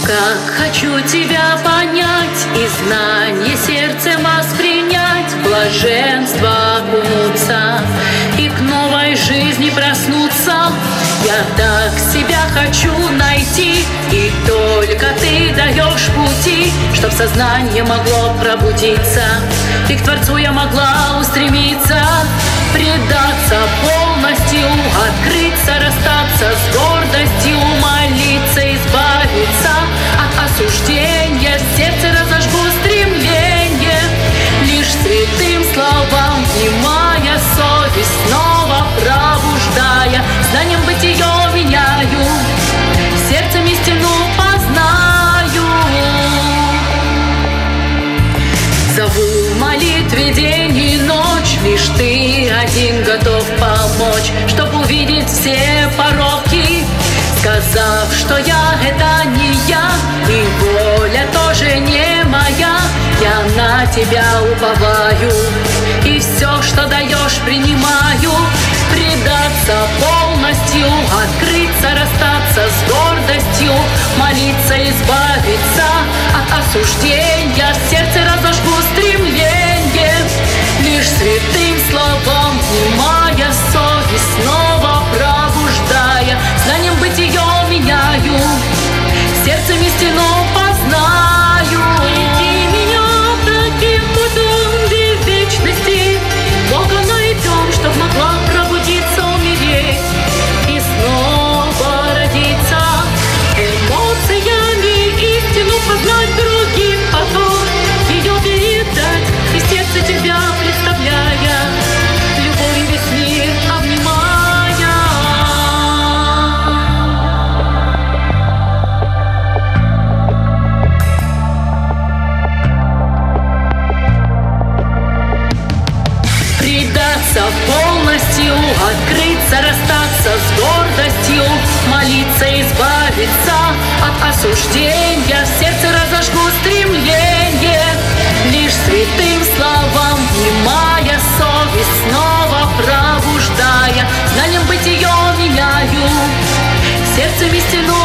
Как хочу тебя понять и знание сердцем воспринять, блаженство окунуться и к новой жизни проснуться. Я так себя хочу найти, и только ты даешь пути, чтоб сознание могло пробудиться, и к Творцу я могла устремиться, предаться полностью, открыться, расстаться с гордостью, молиться, избавиться от осуждения, в сердце разожгу стремление, лишь святым словам внимая, совесть снова пробуждая, знанием бытие меняю, сердцем истину познаю. Зову в молитве день и ночь, лишь ты один готов помочь, чтоб увидеть все пороки, сказав, что я — это не я, и воля тоже не моя. Я на тебя уповаю, и все, что даешь, принимаю, предаться полностью, открыться, расстаться с гордостью, молиться, избавиться от осуждения, в сердце разожгу стремление, лишь святым словам внимая, совесть снова пробуждая, знанием бытие меняю, сердцем истину познаю. Веди меня таким путем в вечности, Бога найдем, чтоб могла пробудиться, умереть и снова родиться, эмоциями истину познать другим потом, ее передать и сердце тебя представляя, любовью весь мир обнимая. Предаться полностью, открыться, расстаться с гордостью, молиться, избавиться от осуждения, в сердце разожгу стремление, лишь святым словам внимая, совесть снова пробуждая, знанием бытие меняю, сердцем истину